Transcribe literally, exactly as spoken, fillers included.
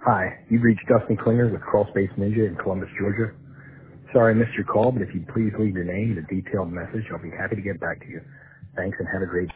Hi, you've reached Dustin Klinger with Crawlspace Ninja in Columbus, Georgia. Sorry I missed your call, but if you'd please leave your name and a detailed message, I'll be happy to get back to you. Thanks and have a great